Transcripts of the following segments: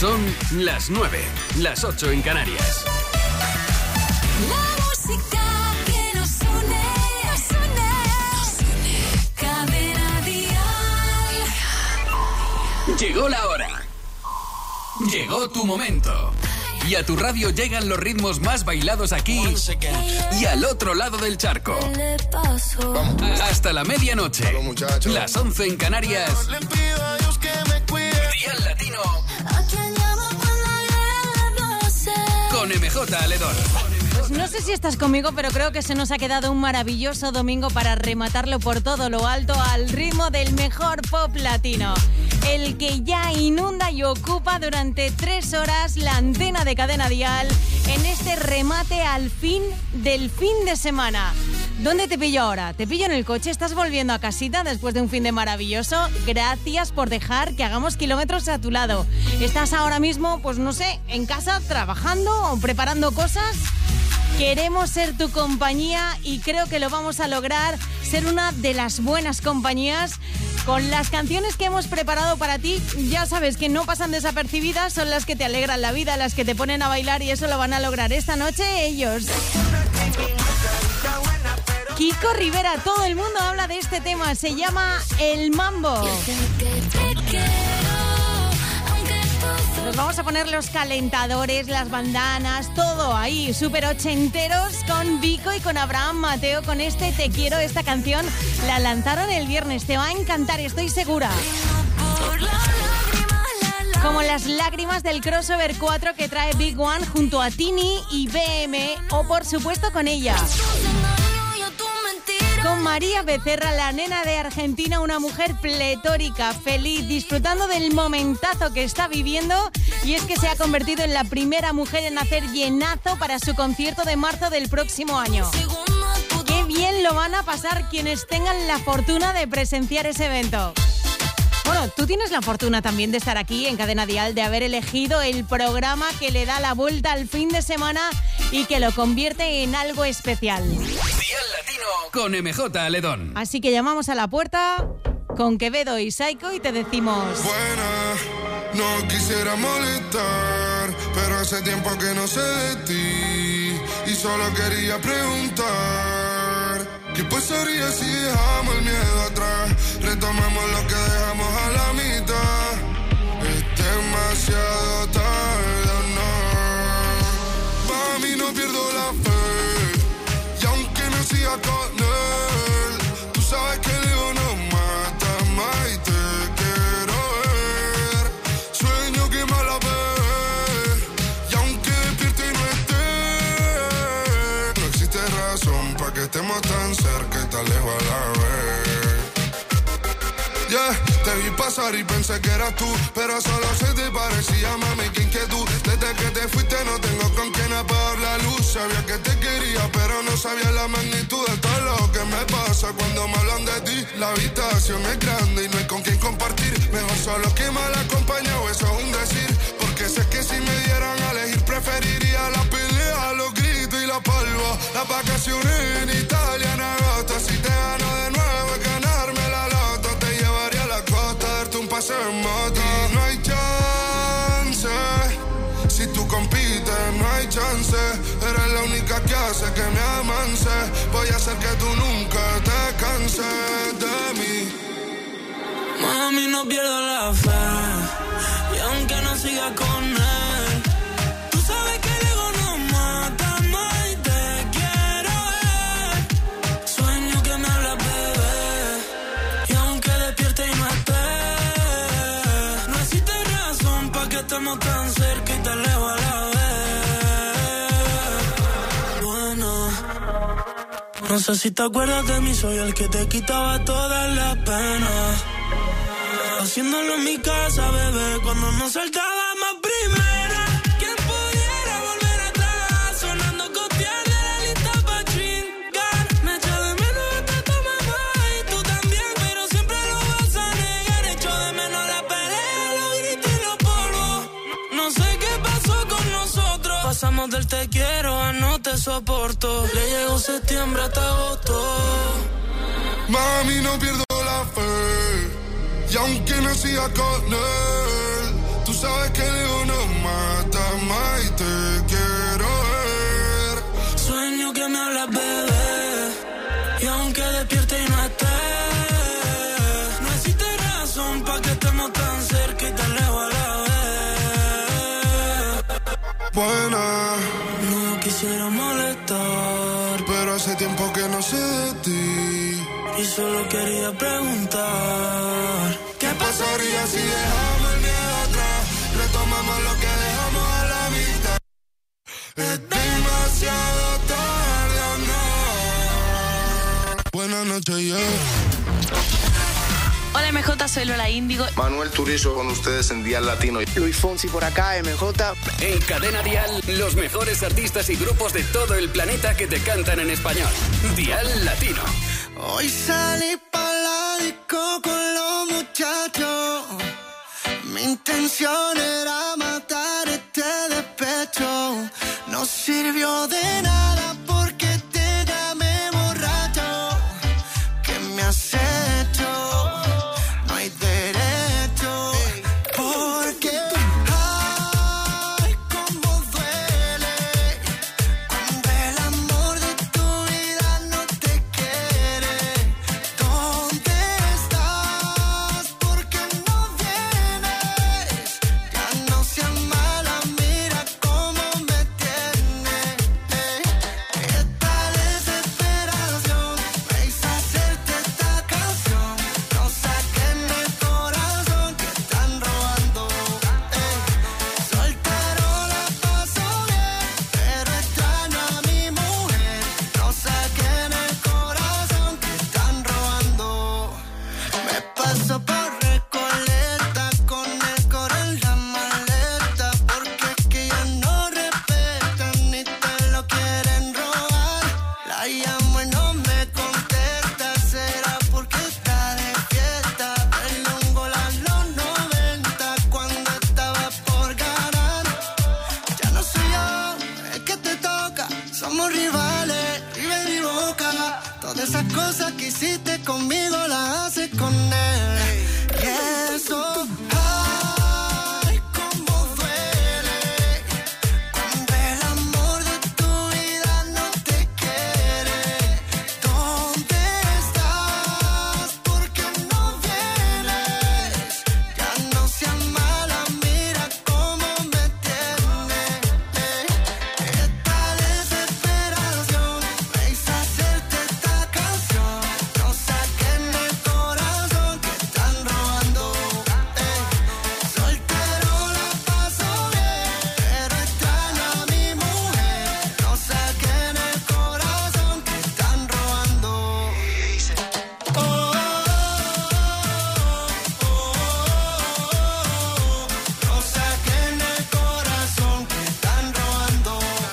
Son las 9, las 8 en Canarias. La música que nos une, Cadena Dial. Llegó la hora. Llegó tu momento. Y a tu radio llegan los ritmos más bailados aquí y al otro lado del charco. Hasta la medianoche. Las 11 en Canarias. Dial Latino. Con MJ Aledón. Pues no sé si estás conmigo, pero creo que se nos ha quedado un maravilloso domingo para rematarlo por todo lo alto al ritmo del mejor pop latino. El que ya inunda y ocupa durante 3 horas la antena de Cadena Dial en este remate al fin del fin de semana. ¿Dónde te pillo ahora? ¿Te pillo en el coche? ¿Estás volviendo a casita después de un fin de maravilloso? Gracias por dejar que hagamos kilómetros a tu lado. ¿Estás ahora mismo, pues no sé, en casa trabajando o preparando cosas? Queremos ser tu compañía y creo que lo vamos a lograr, ser una de las buenas compañías. Con las canciones que hemos preparado para ti, ya sabes que no pasan desapercibidas, son las que te alegran la vida, las que te ponen a bailar y eso lo van a lograr esta noche ellos. Kiko Rivera, todo el mundo habla de este tema, se llama El Mambo. Nos vamos a poner los calentadores, las bandanas, todo ahí, súper ochenteros con Vico y con Abraham Mateo, con este Te Quiero. Esta canción la lanzaron el viernes, te va a encantar, estoy segura. Como las lágrimas del crossover 4 que trae Big One junto a Tini y BM, o por supuesto con ella. Con María Becerra, la nena de Argentina, una mujer pletórica, feliz, disfrutando del momentazo que está viviendo, y es que se ha convertido en la primera mujer en hacer llenazo para su concierto de marzo del próximo año. ¡Qué bien lo van a pasar quienes tengan la fortuna de presenciar ese evento! Bueno, tú tienes la fortuna también de estar aquí en Cadena Dial, de haber elegido el programa que le da la vuelta al fin de semana y que lo convierte en algo especial. Dial Latino con MJ Aledón. Así que llamamos a la puerta con Quevedo y Psycho y te decimos... Buena, no quisiera molestar, pero hace tiempo que no sé de ti y solo quería preguntar: ¿qué pasaría si dejamos el miedo atrás? Retomamos lo que dejamos a la mitad. Es demasiado tarde, no. Mami, no pierdo la fe, y aunque no siga con él, tú sabes que el ego no mata más y te quiero ver. Sueño que me la ve, y aunque despierte y no esté, no existe razón para que estemos tan cerca y tan lejos a la vez. Yeah, te vi pasar y pensé que eras tú, pero solo se te parecía, mami, qué inquietud. Desde que te fuiste no tengo con quién apagar la luz. Sabía que te quería, pero no sabía la magnitud de todo lo que me pasa cuando me hablan de ti. La habitación es grande y no hay con quién compartir. Mejor solo que mal acompañado, eso es un decir. Porque sé que si me dieran a elegir preferiría la pelea, los gritos y la palva. Las vacaciones en Italia en agosto. Si te gano de nuevo es ganarme la loto. Te llevaría a la costa, darte un paseo en moto. Y no hay chance, si tú compites no hay chance. Eres la única que hace que me avance. Voy a hacer que tú nunca te canses de mí. Mami, no pierdo la fe, y aunque no siga con él, tú sabes que el ego no mata más y te quiero ver. Sueño que me hablas, bebé, y aunque despierte y no esté, no existe razón para que estemos tan cerca y tan lejos a la vez. Bueno, no sé si te acuerdas de mí, soy el que te quitaba todas las penas. Haciéndolo en mi casa, bebé, cuando nos saltábamos primera. ¿Quién pudiera volver atrás? Sonando copiar de la lista pa' chingar. Me echo de menos hasta tu mamá y tú también, pero siempre lo vas a negar. Echo de menos la pelea, los gritos y los polvos. No sé qué pasó con nosotros. Pasamos del te quiero a no te soporto. Le llegó septiembre hasta agosto. Mami, no pierdo la fe, y aunque no siga con él, tú sabes que el ego no estás más y te quiero ver. Sueño que me hablas, bebé, y aunque despierte y no esté, no existe razón pa' que estemos tan cerca y tan lejos a la vez. Buena, no quisiera molestar, pero hace tiempo que no sé de ti. Y solo quería preguntar, ¿qué pasaría si dejamos el miedo atrás? Retomamos lo que dejamos a la mitad. Es demasiado tarde, no. Buenas noches, Hola MJ, soy Lola Índigo. Manuel Turizo con ustedes en Dial Latino. Luis Fonsi por acá, MJ. En Cadena Dial, los mejores artistas y grupos de todo el planeta que te cantan en español. Dial Latino. Hoy salí pa' la disco con los muchachos. Mi intención era matar este despecho. No sirvió de nada porque te llamé borracho. ¿Qué me has hecho? No hay derecho. Porque ay, cómo duele cuando el amor de tu vida no te quiere. ¿Dónde estás? ¿Por qué no vienes? Ya no seas mala, mira cómo me tienes. Esta desesperación me hizo hacerte esta canción. No saquen el corazón que están robando. Soltero la paso bien, pero extraño a mi mujer. No saquen el corazón que están robando. Me paso por Recoleta con el coro en la maleta, porque es que ya no respetan ni te lo quieren robar. La llamo y no me contesta, será porque está de fiesta. Belongo a los 90 cuando estaba por ganar. Ya no soy yo el que te toca, somos rivales, River y Boca. Todas esas cosas que hiciste conmigo las haces con él. Y eso, ay, cómo duele cuando el amor de tu vida no te quiere. ¿Dónde estás? ¿Por qué no vienes? Ya no seas mala, mira cómo me tienes. Esta desesperación me hizo hacerte esta canción. No saquen el corazón que están robando. Soltero la paso bien, pero extraño a mi mujer. No saquen el corazón que están robando. No saquen el corazón que están robando.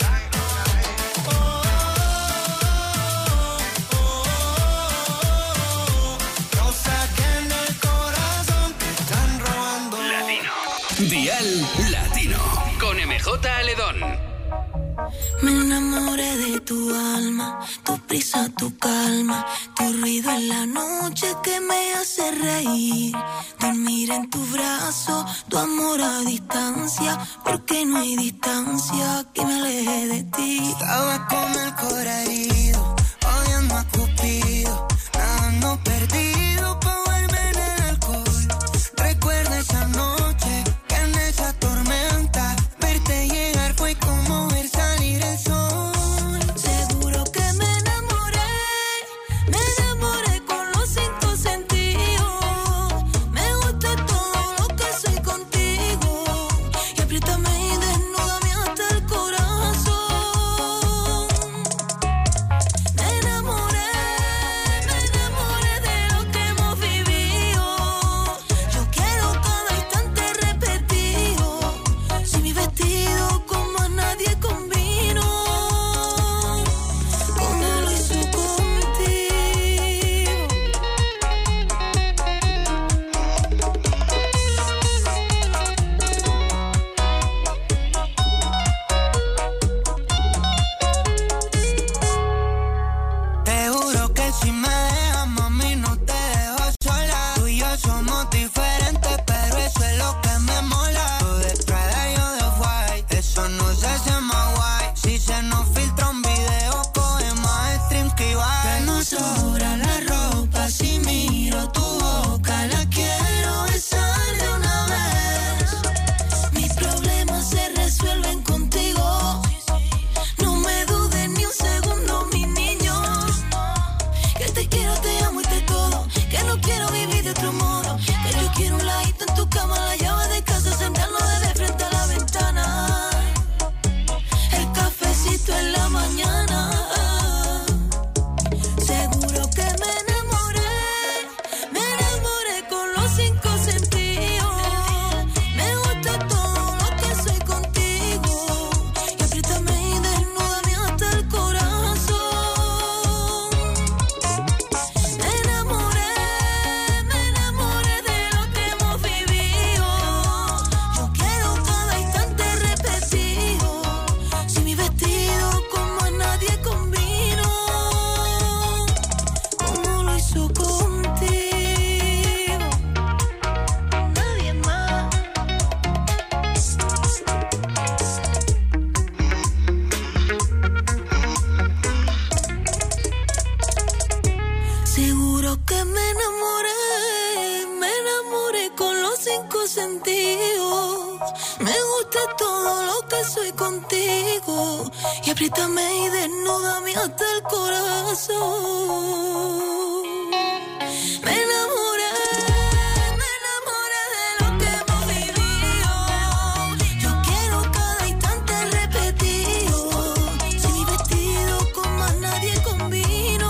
No saquen el corazón que están robando. Dial Latino. Con MJ Aledón. Me enamoré de tu alma, tu prisa, tu calma, tu ruido en la noche que me hace reír. Dormir en tu brazo, tu amor a distancia, porque no hay distancia que me aleje de ti. Estaba con el corazón herido, odiando a Cupido, nadando perdido pa' verme en el alcohol. Recuerda esa noche que en esa tormenta verte llegar fue como ver salir el sol. Seguro que me enamoré con los 5 sentidos. Me gusta todo lo que soy contigo. Y apriétame y desnúdame hasta el corazón. Me enamoré de lo enamoré con los 5 sentidos. Me gusta todo lo que soy contigo. Y apriétame y desnúdame hasta el corazón. Me enamoré de lo que hemos vivido. Yo quiero cada instante repetido. Si mi vestido con más nadie combino.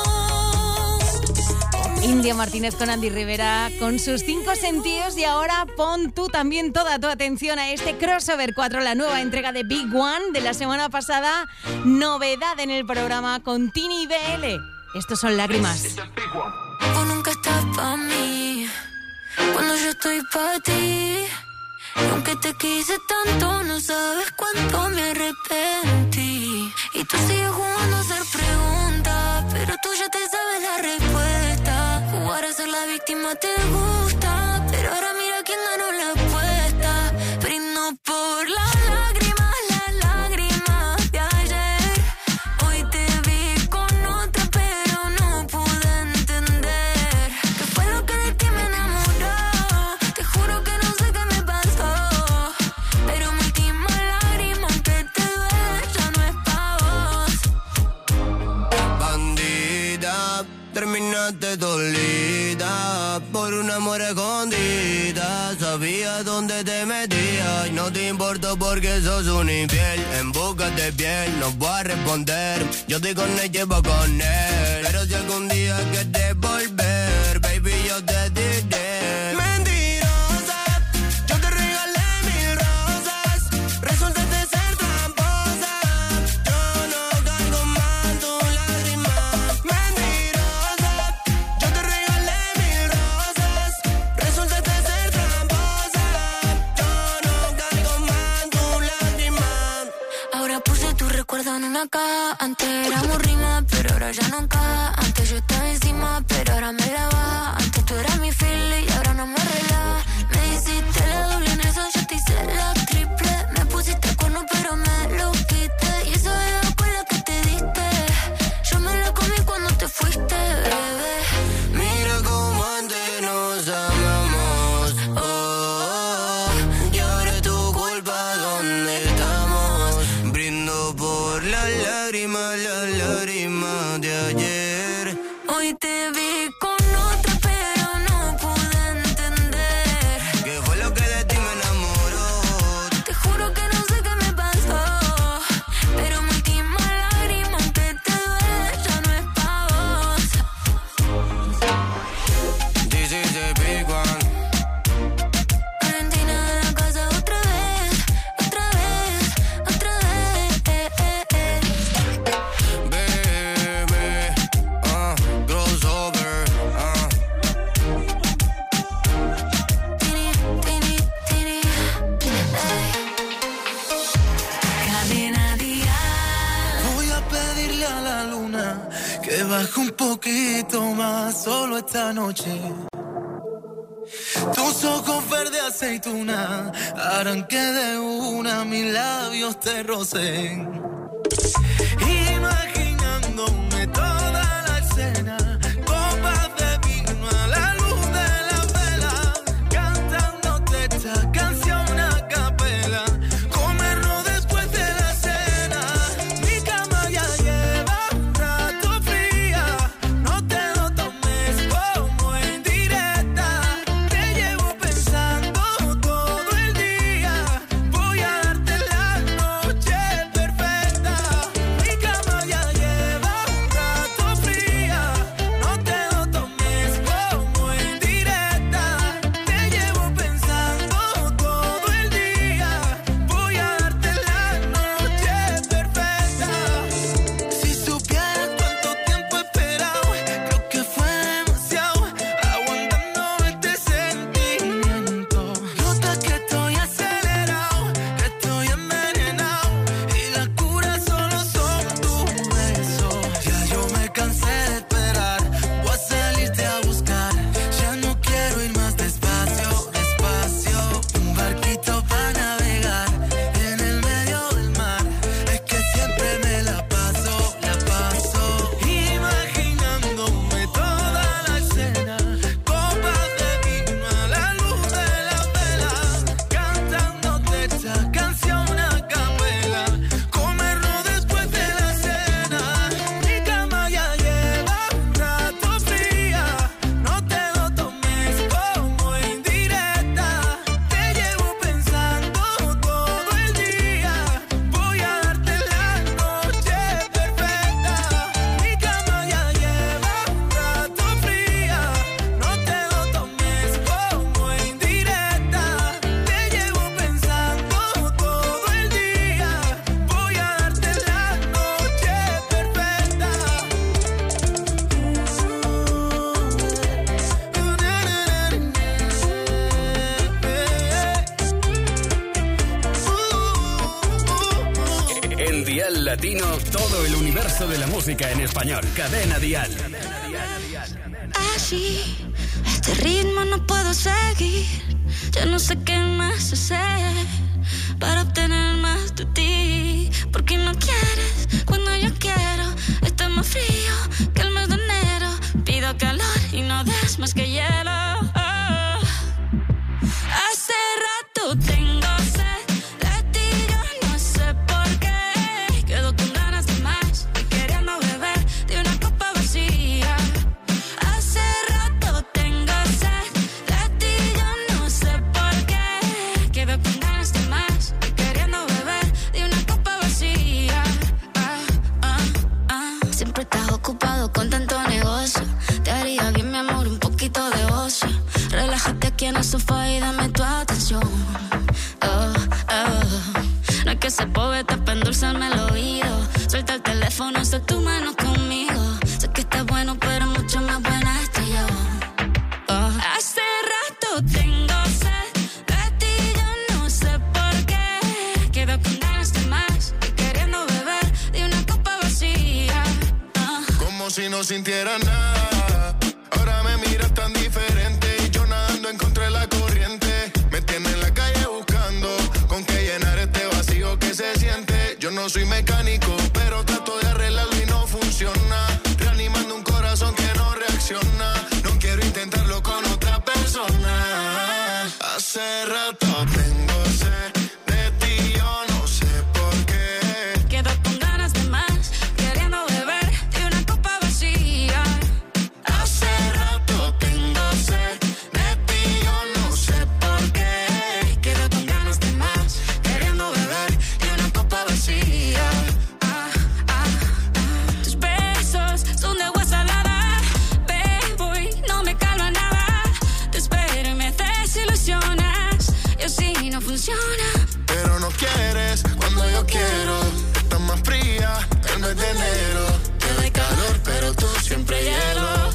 India Martínez con Andy Rivera con sus 5 sentidos. Y ahora pon tú también toda tu atención a este Crossover 4, la nueva entrega de Big One de la semana pasada. Novedad en el programa con Tini y BL. Estos son Lágrimas. Vos nunca estás pa' mí cuando yo estoy pa' ti. Aunque te quise tanto, no sabes cuánto me arrepentí. Y tú sigues jugando a hacer preguntas, pero tú ya te sabes la respuesta. Jugar a ser la víctima te gusta, pero ahora mira quién ganó la apuesta. Brindo por las lágrimas de ayer. Hoy te vi con otra, pero no pude entender qué fue lo que de ti me enamoró. Te juro que no sé qué me pasó, pero mi última lágrima, aunque te duele, ya no es pa' vos. Bandida, terminaste dolida por un amor escondida. Sabía dónde te metías y no te importó porque sos un infiel. En busca de piel no voy a responder. Yo estoy con ella y voy con él. Pero si algún día quieres volver, baby, yo te diré. Mentirosa, yo te regalé 1000 rosas. Resultaste ser tramposa. Yo no cargo más tu lágrima. Mentirosa, yo te regalé 1000 rosas. Resultaste ser tramposa. Yo no cargo más tu lágrima. Ahora puse tu recuerdo en una caja. Antes éramos rima, pero ahora ya no encaja. Antes yo estaba encima, pero ahora me la baja. Antes tú eras mi file y ahora no me relaja. Me hiciste la doble en eso, yo te hice la triple. Me pusiste cuerno, pero me lo quité. Y eso es la escuela que te diste. Yo me la comí cuando te fuiste, bebé. Mira cómo antes nos amamos. Oh, oh, y ahora es tu culpa, ¿dónde estamos? Brindo por las lágrimas de ayer. Hoy te vi con otra, pero no pude entender ¿Qué fue lo que de ti me enamoró? te juro que no sé qué me pasó, pero mi última lágrima, aunque te duele, ya no es pa' vos. This is a big one. Valentina en la casa otra vez, otra vez, otra vez. Baby, crossover, Tini, tini, cadena dial. Voy a pedirle a la luna que baje un poquito más solo esta noche. Tus ojos verde aceituna harán que de una mis labios te rocen. Imaginándome toda la escena, copas de vino a la luz de la vela, cantándote esta canción a capela, comernos después de la cena. Mi cama ya lleva un rato fría, no te lo tomes como indirecta. Te llevo pensando todo el día, voy a darte la noche perfecta. Mi cama Latino, todo el universo de la música en español. Cadena Dial. Así, este ritmo no puedo seguir. Ya no sé qué más hacer para obtener más de ti. Porque no quieres cuando yo quiero. Está más frío que el mes de enero. Pido calor y no des más que hielo. Hace rato tengo sed de ti, yo no sé por qué. Quedo con ganas de más y queriendo beber de una copa vacía. Hace rato tengo sed de ti, yo no sé por qué. Quedo con ganas de más y queriendo beber de una copa vacía. Siempre estás ocupado con tanto negocio. Te haría bien, mi amor, un poquito de ocio. Relájate aquí en el sofá y dame tu atención. No hay que ser poeta para endulzarme el oído. Suelta el teléfono, haz tu mano conmigo. Sé que estás bueno, pero mucho más buena estoy yo. Hace rato tengo sed de ti, yo no sé por qué. Quedo con ganas de más y queriendo beber de una copa vacía. Como si no sintiera nada. Ahora me miras tan diferente y yo nadando en contra de la corriente. Me tiene en la calle buscando con qué llenar este vacío que se siente. Yo no soy mecánico, pero trato de arreglarlo y no funciona. Reanimando un corazón que no reacciona. No quiero intentarlo con otra persona. Hace rato tengo sed de ti, yo no sé por qué. Quedo con ganas de más, queriendo beber de una copa vacía. Hace rato tengo sed de ti, yo no sé por qué. Quedo con ganas de más, queriendo beber de una copa vacía. Tus besos son de agua salada, bebo y no me calma nada. Te espero y me desilusionas, y así no funciona. Pero no quieres cuando yo quiero. Estás más fría que el mes de enero. Te doy calor, pero tú siempre hielo.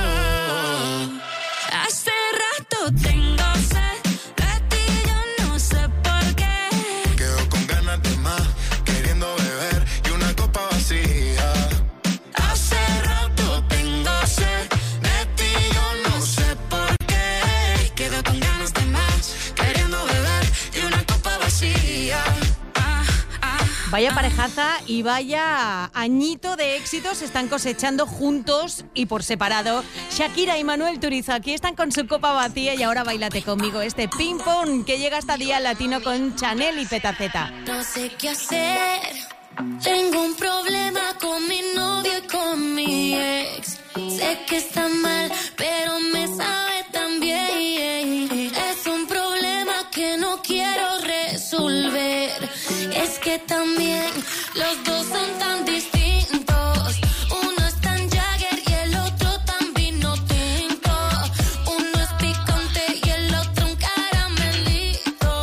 Hace rato tengo sed de ti, yo no sé por qué. Quedo con ganas de más, queriendo beber y una copa vacía. Hace rato tengo sed de ti, yo no sé por qué. Quedo con ganas de más, queriendo beber de una copa vacía. Vaya parejaza y vaya añito de éxitos se están cosechando juntos y por separado. Shakira y Manuel Turizo aquí están con su copa vacía y ahora bailate conmigo este ping pong que llega hasta Día Latino con Chanel y Petaceta. No sé qué hacer, tengo un problema con mi novio y con mi ex. Sé que está mal, pero me sabe tan bien. Es un problema que no quiero resolver. Es que también los dos son tan distintos. Uno es tan Jagger y el otro tan vino tinto. Uno es picante y el otro un caramelito.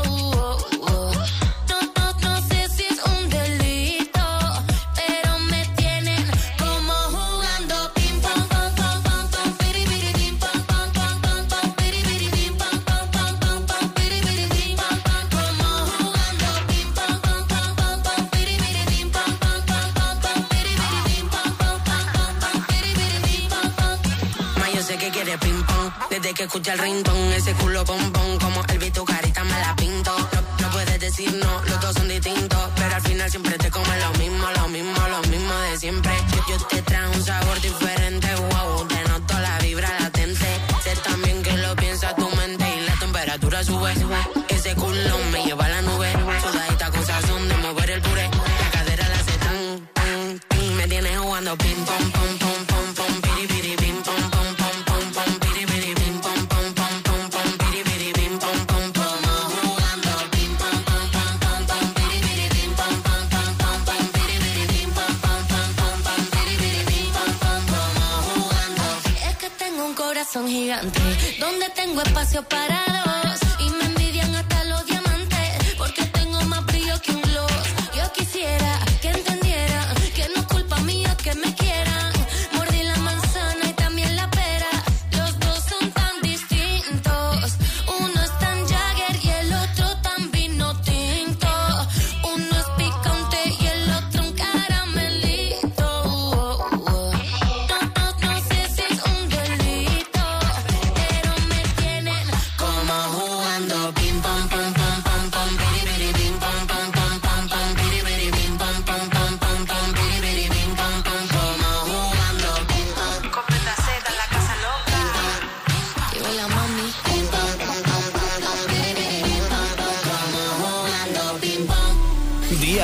No sé si es un delito, pero me tienen como jugando ping pong, pong, pong, pong, pong, piribiri, ping pong, pong, pong, pong, pong, piribiri, ping pong, pong, pong, pong, pong, piribiri, ping pong, pong, como jugando ping pong, pong, pong, pong, pong, piribiri, ping pong, pong, pong, pong, pong, piribiri, ping pong, pong, pong, pong, pong, piribiri, ping pong, pong. Ma, yo sé que quiere ping pong, desde que escucha el ringtone, ese culo bombón, como Elvis tu carita me la pinto. No puedes decir no, los dos son distintos, pero al final siempre te comen lo mismo, lo mismo, lo mismo de siempre. Yo te trajo un sabor diferente, wow, te noto la vibra latente. Sé también que lo piensa tu mente y la temperatura sube. Ese culo me lleva a la nube, sudadita con sazón de mover el puré. La cadera la hace tan, tan, tan, me tienes jugando ping pong, pong, pong, pong, pong, piribiri, ping pong, pong, pong, pong, pong, piribiri, ping pong, pong, pong, pong, pong, piribiri, ping pong, pong, pong. Como jugando ping pong, pong, pong, pong, pong, piribiri, ping pong, pong, pong, pong, pong, piribiri, ping pong, pong, pong, pong, pong, piribiri, ping pong, pong. Como jugando. Es que tengo un corazón gigante donde tengo espacio para dos y me envidian hasta los diamantes porque tengo más brillo que un gloss. Yo quisiera que entendieran que no es culpa mía que me quieran. Mordí la manzana y también la pera. Los dos son tan distintos. Uno es tan Jagger y el otro tan vino tinto. Uno es picante y el otro un cara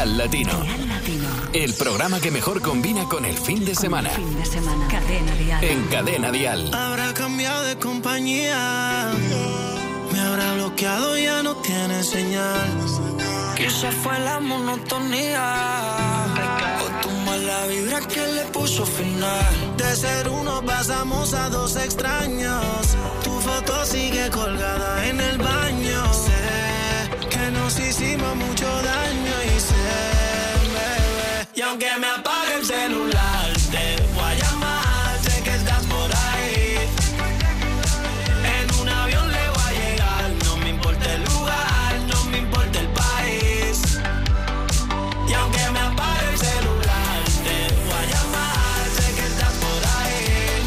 Dial Latino. El programa que mejor combina con el fin de semana. Cadena Dial. En Cadena Dial. Habrá cambiado de compañía. Me habrá bloqueado, ya no tiene señal. Quizás fue la monotonía o tu mala vibra que le puso final. De ser uno pasamos a dos extraños. Tu foto sigue colgada en el baño. Sé que nos hicimos mucho daño y sé, bebé. Y aunque me apague el celular, te voy a llamar. Sé que estás por ahí. En un avión le voy a llegar. No me importa el lugar, no me importa el país. Y aunque me apague el celular, te voy a llamar. Sé que estás por ahí.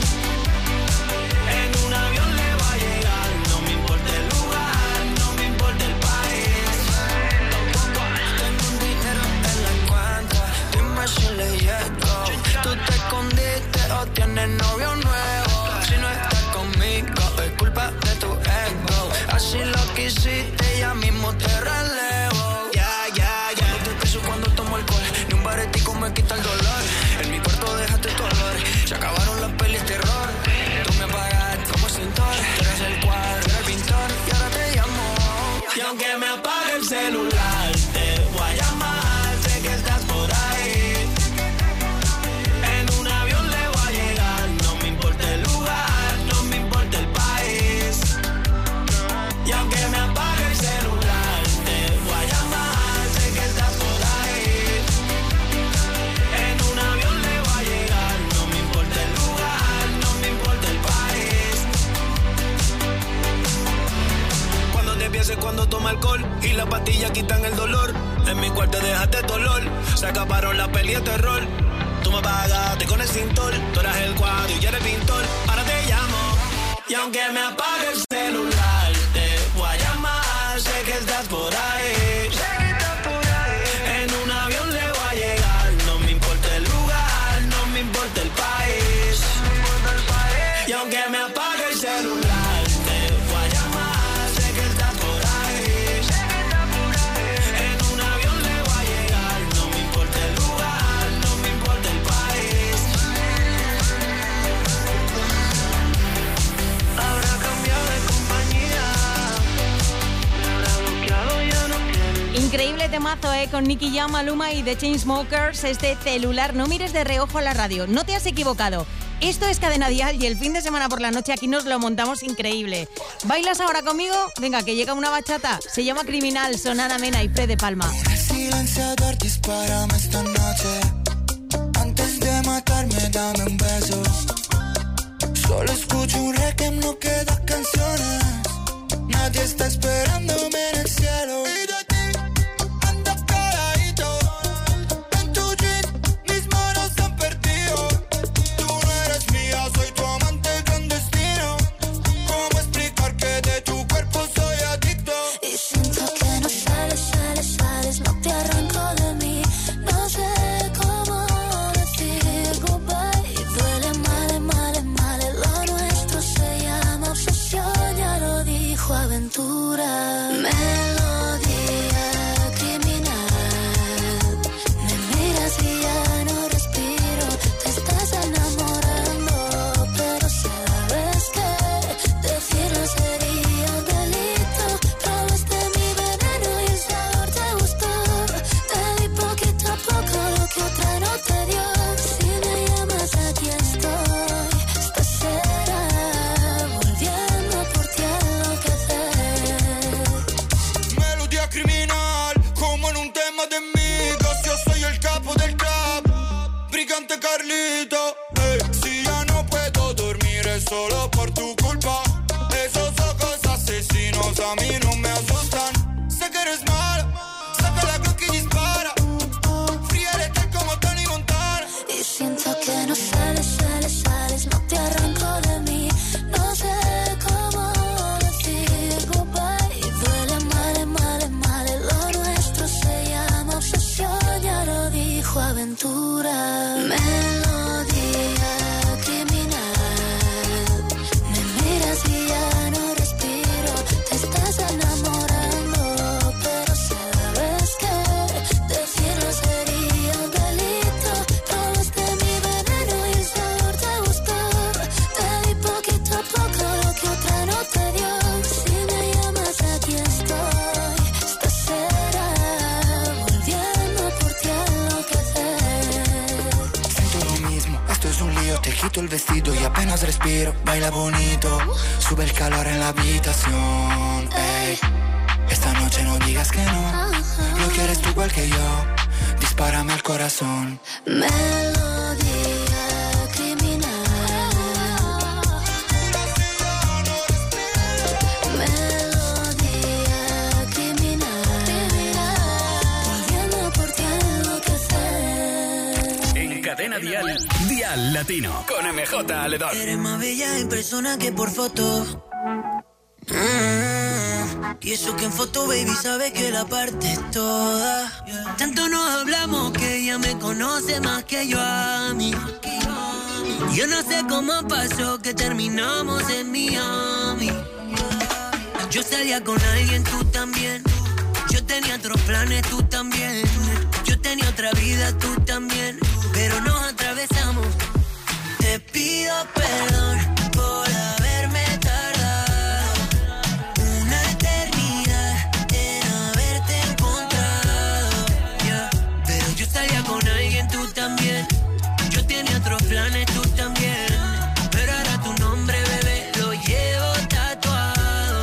En un avión le voy a llegar. No me importa el lugar, no me importa el país. Tengo un dinero en la cuenta. Dime si le llego. Tú te escondiste o tienes novio nuevo. Si no estás conmigo es culpa de tu ego. Así lo quisiste, ya mismo te relevo. No te pienso cuando tomo alcohol. Ni un baretico me quita el dolor. En mi cuarto dejaste tu olor. Se acabaron las pelis terror. Tú me apagaste como extintor. Tú eres el cuadro, era el pintor. Y ahora te llamo. Y aunque me apague el celular, te voy a llamar. Sé que estás por ahí. En un avión le voy a llegar. No me importa el lugar, no me importa el país. Y aunque me apague el celular, te voy a llamar. Sé que estás por ahí. En un avión le voy a llegar. No me importa el lugar, no me importa el país. Cuando te pienses cuando toma alcohol y las pastillas quitan el dolor. En mi cuarto dejaste dolor. Se acabaron las pelis de terror. Tú me apagaste con el cintor. Tú eras el cuadro y yo era el pintor. Ahora te llamo. Y aunque me apague el celular, te voy a llamar. Sé que estás por ahí. En un avión le voy a llegar. No me importa el lugar, no me importa el país. Y aunque me apague el celular, te voy a llamar. Sé que estás por ahí. En un avión le voy a llegar. No me importa el lugar, no me importa el país. Habrá cambiado de compañía. Me habrá bloqueado, ya no quiere. Increíble temazo, con Nicky Jam, Maluma y The Chainsmokers. Este celular, no mires de reojo a la radio. No te has equivocado. Esto es Cadena Dial y el fin de semana por la noche aquí nos lo montamos increíble. ¿Bailas ahora conmigo? Venga, que llega una bachata. Se llama Criminal, son Ana Mena y Fred de Palma. El silenciador, dispárame esta noche. Antes de matarme, dame un beso. Solo escucho un requiem, no quedan canciones. Nadie está esperándome en el cielo. Y de ti ando caladito. En tu jeans, mis manos se han perdido. Tú no eres mía, soy tu amante clandestino. ¿Cómo explicar que de tu cuerpo soy adicto? Y siento que no sales, no te arranco de mí. No sé cómo decir goodbye. Y duele mal, lo nuestro se llama obsesión. Ya lo dijo Aventura. Melodía criminal. Me miras y ya no respiro. Te estás enamorando, pero sabes que decirlo sería un delito. Probaste mi veneno y el sabor te gustó. Te di poquito a poco lo que otra no te dio. Si me llamas aquí estoy. Estás será volviendo por ti a enloquecer. quito el vestido y apenas respiro. Baila bonito, sube el calor en la habitación. Ey, esta noche no digas que no. Lo quieres tú igual que yo. Dispárame al corazón. Melodía criminal. Melodía criminal. Volviendo por ti enloquecer. En Cadena Dial, Dial Latino, con MJ Aledón. Eres más bella en persona que por foto. Y eso que en foto, baby, sabe que la parte es toda. Tanto nos hablamos que ella me conoce más que yo a mí. Yo no sé cómo pasó que terminamos en Miami. Yo salía con alguien, tú también. Yo tenía otros planes, tú también. Yo tenía otra vida, tú también. Pero nos atravesamos. Te pido perdón por haberme tardado una eternidad en haberte encontrado. Yeah. Pero yo salía con alguien, tú también. Yo tenía otros planes, tú también. Pero ahora tu nombre, bebé, lo llevo tatuado.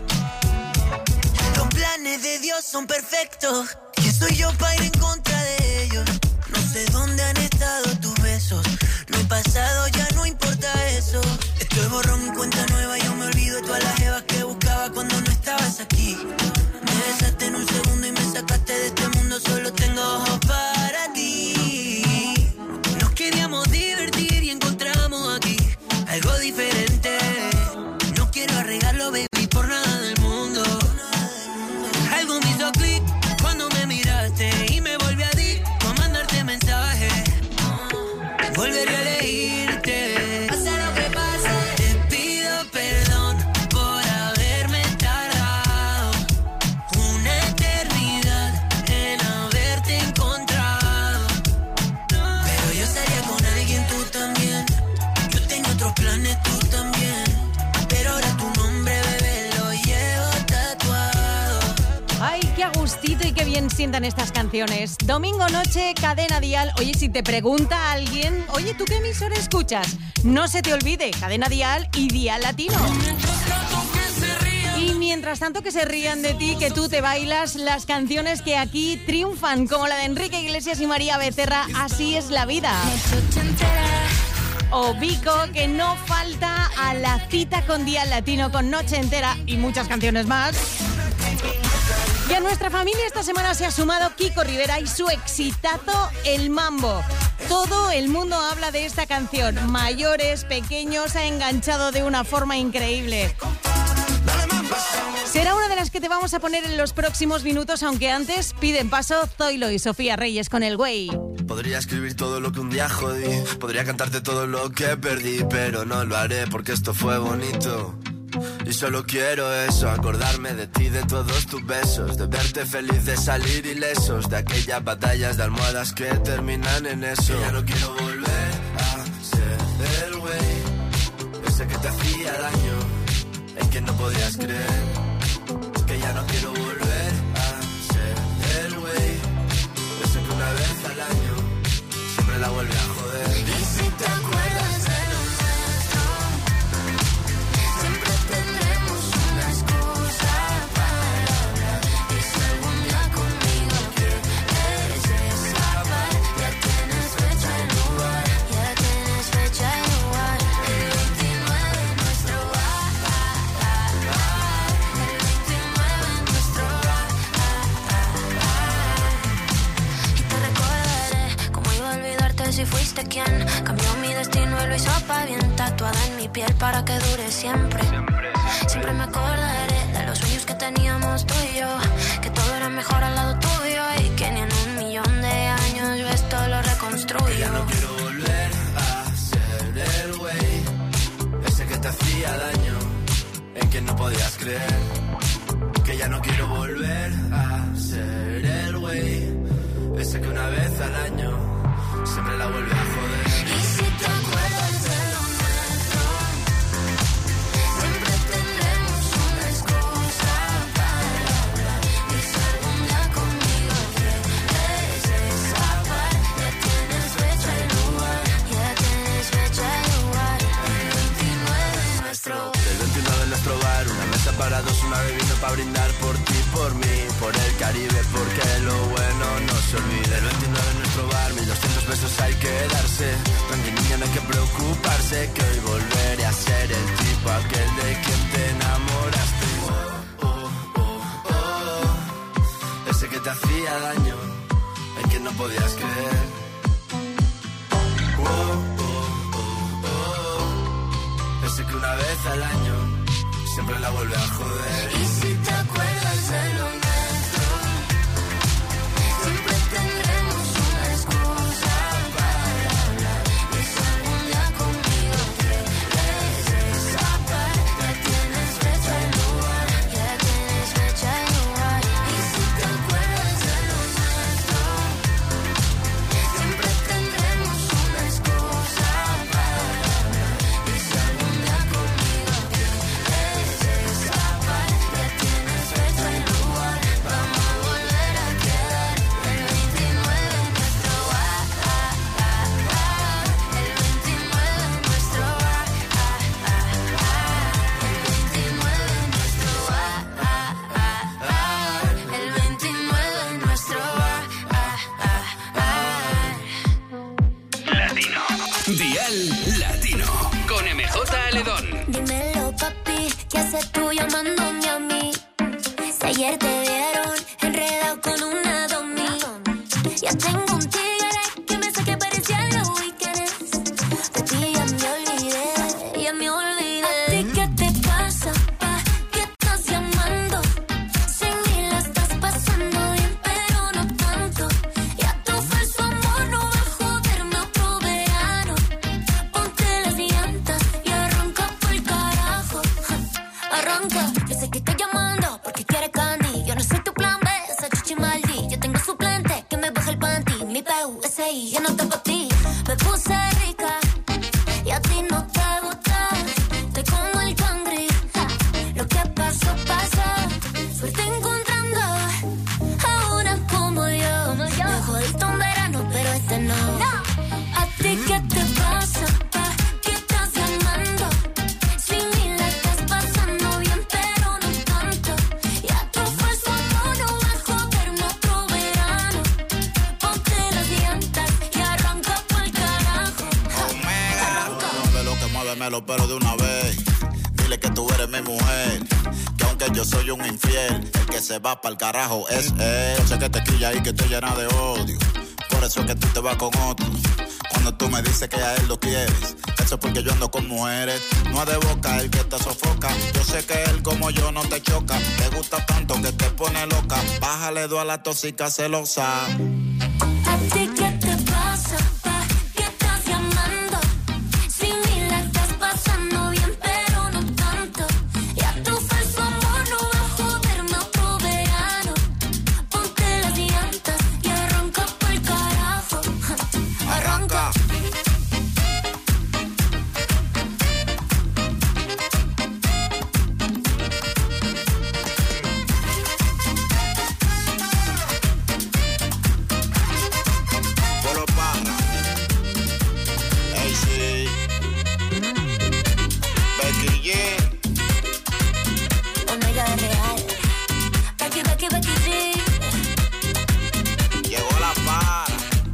Los planes de Dios son perfectos. ¿Quién soy yo para ir en contra de ellos? No sé dónde han estado tus besos. No he pasado, ya no importa eso. Estoy borrón y cuenta nueva. Yo me olvido de todas las jevas que buscaba cuando no estabas aquí. Me besaste en un segundo y me sacaste de este mundo. Solo tengo ojos para ti. Nos queríamos divertir y encontramos aquí algo diferente. No quiero arreglarlo, baby, por nada del mundo. Algo me hizo clic cuando me miraste y me volví adicto a mandarte mensajes. Volveré a elegirte, pasa lo que pase. Te pido perdón por haberme tardado una eternidad en haberte encontrado. Pero yo salía con alguien, tú también. Yo tengo otros planes, tú también. Pero ahora tu nombre, bebé, lo llevo tatuado. Ay, qué agustito y qué bien sientan estas canciones. Domingo noche, Cadena Dial. Oye, si te pregunta alguien, oye, ¿tú qué emisora escuchas? No se te olvide, Cadena Dial y Dial Latino. Y mientras tanto que se rían de ti, que tú te bailas las canciones que aquí triunfan, como la de Enrique Iglesias y María Becerra, Así es la vida. O Vico, que no falta a la cita con Dial Latino, con Noche Entera y muchas canciones más. Y a nuestra familia esta semana se ha sumado Kiko Rivera y su exitazo El Mambo. Todo el mundo habla de esta canción. Mayores, pequeños, ha enganchado de una forma increíble. Será una de las que te vamos a poner en los próximos minutos, aunque antes piden paso Zoilo y Sofía Reyes con El Güey. Podría escribir todo lo que un día jodí, podría cantarte todo lo que perdí, pero no lo haré porque esto fue bonito. Y solo quiero eso, acordarme de ti, de todos tus besos, de verte feliz, de salir ilesos, de aquellas batallas de almohadas que terminan en eso. Que ya no quiero volver a ser el güey, ese que te hacía daño, en quien no podías creer. Que ya no quiero volver a ser el güey, ese que una vez al año siempre la vuelve a joder. Y si te acuerdas de lo nuestro, siempre tendremos una excusa para hablar. Y si algún día conmigo quieres escapar, ya tienes fecha y lugar, ya tienes fecha y lugar. El 29 en nuestro bar, el 29 en nuestro bar. Y te recordaré cómo iba a olvidarte si fuiste quien cambió mi destino y lo hizo pa' bien, tatuada en mi piel para que dure siempre. Siempre me acordaré de los sueños que teníamos tú y yo, que todo era mejor al lado tuyo y que ni en 1.000.000 de años yo esto lo reconstruyo. Que ya no quiero volver a ser el güey, ese que te hacía daño, en quien no podías creer. Que ya no quiero volver a ser el güey, ese que una vez al año siempre la vuelve a joder. Y si te acuerdas de lo nuestro, siempre tendremos una excusa para hablar. Y si algún día conmigo quieres escapar, ya tienes fecha y lugar, ya tienes fecha y lugar. destinado en nuestro bar. Una mesa para dos, una bebida para brindar por ti, por mí, por el Caribe, porque lo bueno no se olvida. El 29 en nuestro bar, 1200 besos hay que darse. Tranqui niña, no hay que preocuparse, que hoy volveré a ser el tipo aquel de quien te enamoraste. Ese que te hacía daño, el que no podías creer. Ese que una vez al año siempre la vuelve a joder. Y si te acuerdas de lo nuestro, siempre tendremos una excusa para hablar. Y si algún día conmigo quieres escapar, ya tienes fecha y lugar, ya tienes fecha y lugar. Y si te acuerdas de lo nuestro, siempre tendremos una excusa para hablar. Y si algún día conmigo quieres escapar, ya tienes fecha y lugar, vamos a volver a quedar. El 29 en nuestro bar, el 29 en nuestro bar, el 29 en nuestro bar, el 29 en nuestro bar. Latino. Dial Latino. Con MJ Aledón. Dímelo, papi, ¿qué haces tú llamándome a mí? Si ayer te vieron enredado con una domi. Ya tengo un tigre que me saque parecía los weekends. De ti ya me olvidé, ya me olvidé. ¿A ti qué te pasa, pa? ¿Qué estás llamando? Sin mí la estás pasando bien, pero no tanto. Ya tu falso amor no va a joderme otro verano. Ponte las llantas y arranca por el carajo. Arranca, yo sé que estoy llamando porque quieres candy. Yo no soy tu plan B, esa chichi maldi. Yo tengo suplente que me baja el panty. Mi PUSI, ya no está pa' ti. Me puse rica y a ti no te gusta. Estoy como el cangri, lo que pasó, pasó. Suerte encontrando a una como yo. Me jodiste un verano, pero este no. ¿A ti qué te pasa, pa? ¿Qué estás llamando? Sin mí la estás pasando bien, pero no tanto. Ya tu falso amor no va a joderme otro verano. Ponte las llantas y arranca pa'l carajo. Arranca. Mueve lo que muévemelo, pero de una vez. Dile que tú eres mi mujer, que aunque yo soy un infiel, el que se va pa'l carajo es él. Yo sé que te quilla y que te llena de odio, por eso es que tú te vas con otro. Cuando tú me dices que a él lo quieres, eso es porque yo ando con mujeres. No es de boca el que te sofoca, yo sé que él como yo no te choca. Te gusta tanto que te pone loca, bájale dos a la tóxica celosa. ¿A ti qué te pasa, pa? ¿Qué estás llamando? Sin mí la estás pasando bien, pero no tanto. Ya tu falso amor no va a joderme otro verano. Ponte las llantas y arranca pa'l carajo. Arranca. Polo Parra, AC, Becky G. Omega real. Becky, Becky, Becky G. Llegó la para.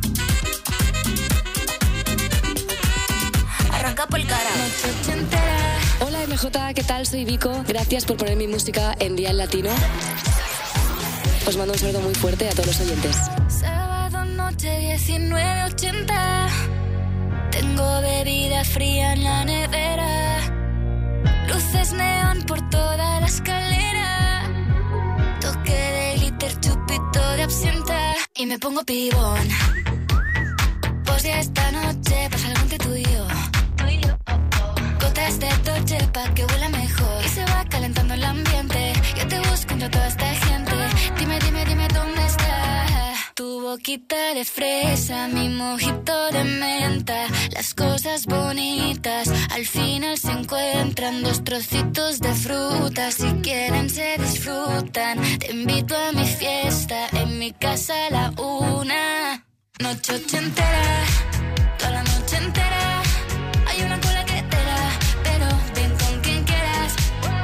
Arranca pa'l carajo. Hola MJ, ¿qué tal? Soy Vico. Gracias por poner mi música en Dial Latino. Os mando un saludo muy fuerte a todos los oyentes. Sábado noche 19:80. Tengo bebida fría en la nevera. Luces neón por toda la escalera. Toque de glitter, chupito de absenta. Y me pongo pibón. Pues ya esta noche pasa algo entre tú y yo. Gotas de Dolce pa' que huela mejor. Y se va calentando el ambiente. Yo te busco entre toda esta gente. Dime, dime, dime dónde está tu boquita de fresa, mi mojito de menta. Las cosas bonitas al final se encuentran. Dos trocitos de fruta, si quieren se disfrutan. Te invito a mi fiesta, en mi casa a la 1. Noche ochentera, toda la noche entera. Hay una cola que te da, pero ven con quien quieras.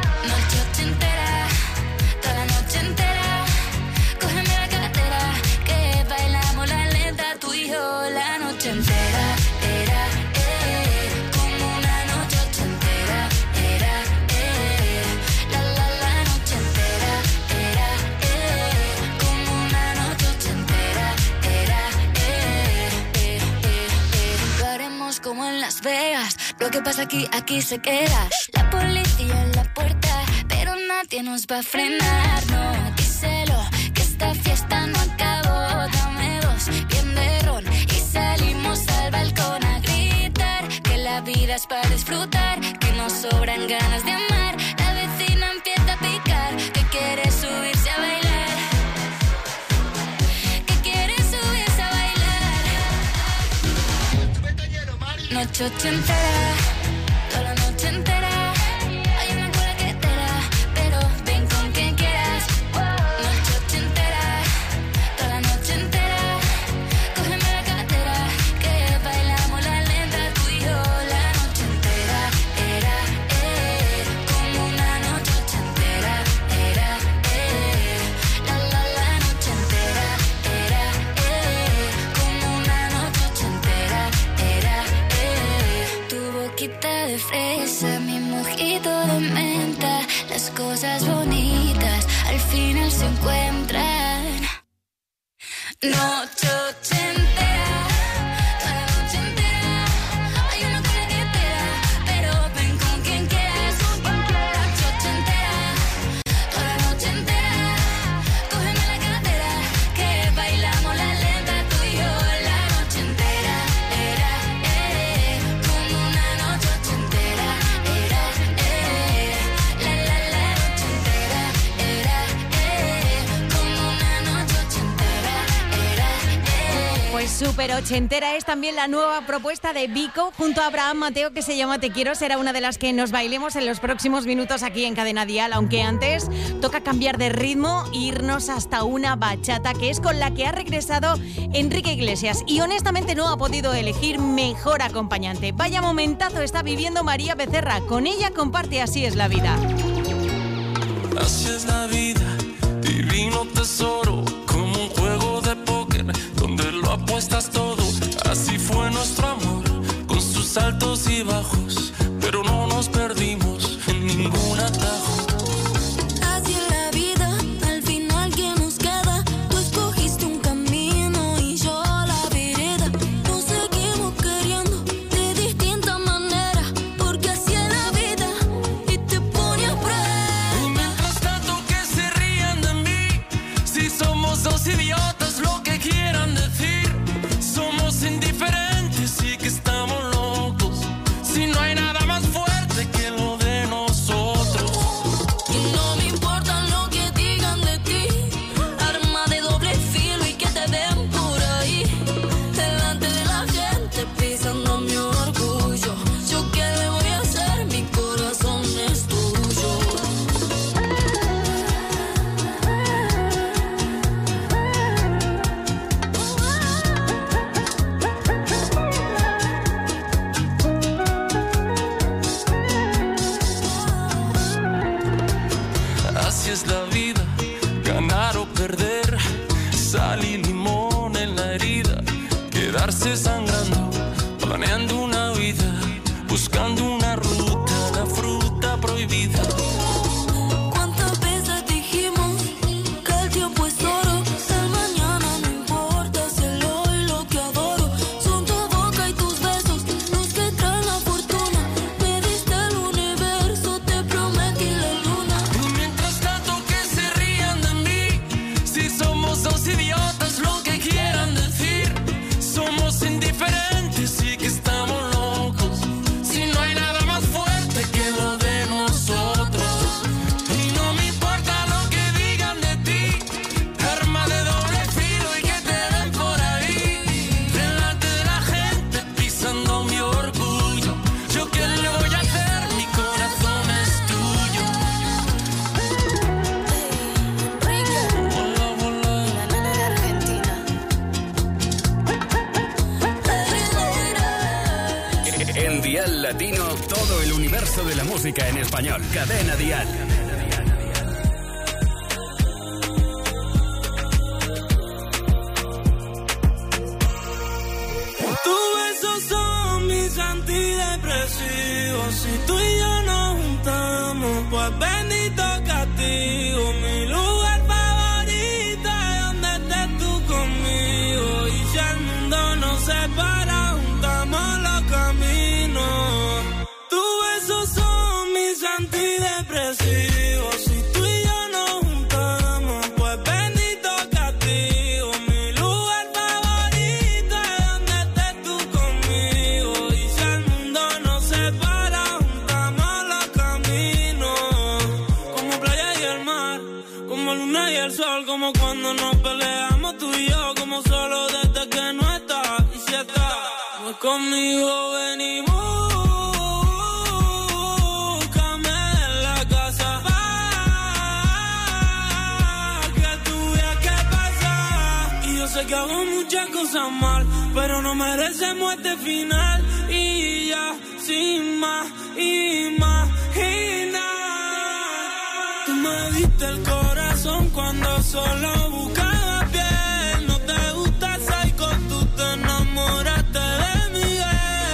Lo que pasa aquí se queda. La policía en la puerta, pero nadie nos va a frenar. No, díselo, que esta fiesta no acabó. Dame dos, bien de ron, y salimos al balcón a gritar. Que la vida es para disfrutar, que nos sobran ganas de amar. La vecina empieza a picar, que quiere subirse a bailar. Noche ochentera, toda la noche entera. Hay una cola que te da, pero ven con quien quieras. Noche ochentera, toda la noche entera. Cógeme la cartera, que bailamos la lenta tú y yo. La noche entera era, como una noche ochentera. Era, la noche entera era, como una noche ochentera. Era. Tu boquita de fresa, mi mojito de menta. Las cosas bonitas al final se encuentran. Noche ochentera, toda la noche entera. Hay una cola que te da, pero ven con quien quieras. Noche ochentera, toda la noche entera. Cógeme la cartera, que bailamos la lenta tú y yo. La noche entera era, como una noche ochentera. Era, la noche entera era, como una noche ochentera. Era, Pues súper ochentera es también la nueva propuesta de Vico junto a Abraham Mateo, que se llama Te Quiero. Será una de las que nos bailemos en los próximos minutos aquí en Cadena Dial, aunque antes toca cambiar de ritmo e irnos hasta una bachata, que es con la que ha regresado Enrique Iglesias, y honestamente no ha podido elegir mejor acompañante. Vaya momentazo está viviendo María Becerra, con ella comparte Así es la vida. Así es la vida, divino tesoro, como un juego de póker donde lo apuestas todo. Así fue nuestro amor, con sus altos y bajos, pero no nos perdimos en ningún atajo. Así es la vida, al final ¿qué nos queda? Tú escogiste un camino y yo la vereda. Nos seguimos queriendo de distinta manera, porque así es la vida y te pone a prueba. Y mientras tanto que se rían de mí, si somos dos idiotas, lo que quieran decir. Somos indiferentes y que estamos locos, si no hay nada más fuerte que lo de nosotros. Y no me importa lo que digan de ti, arma de doble filo y que te den por ahí, delante de la gente pisando mi orgullo. Yo qué le voy a hacer, mi corazón es tuyo. Así es la vida, ganar o perder, sal y limón en la herida, quedarse sangrando, planeando una vida, buscando una ruta, la fruta prohibida. ¿Cuántas veces dijimos que el tiempo es oro? El mañana no importa, es el hoy lo que adoro. Son tu boca y tus besos los que traen la fortuna. Me diste el universo, te prometí la luna. Y mientras tanto que se rían de mí, si somos dos idiotas, lo que quieran decir. Somos indiferentes y que estamos locos, si no hay nada más fuerte que lo de nosotros. Y no me importa lo que digan de ti, arma de doble filo y que te den por ahí, delante de la gente pisando mi orgullo. Yo qué le voy a hacer, mi corazón es tuyo. Hola, hola. La nena de Argentina. En Dial Latino, todo el universo de la música en español. Cadena Dial. Tus besos son mis antidepresivos. Si tú y yo nos juntamos, pues bendito castigo. Mi lugar favorito es donde estés tú conmigo. Y si el mundo nos separa, juntamos los caminos. como luna y el sol, como cuando nos peleamos tú y yo, como solo desde que no estás. Y si estás, no es conmigo, ven y búscame en la casa, pa' que tú veas qué pasa. Y yo sé que hago muchas cosas mal, pero no merecemos este final. Y ya, sin más, imagina. Tú me diste el corazón cuando solo buscaba piel. No te gusta psycho, tú te enamoraste de Miguel.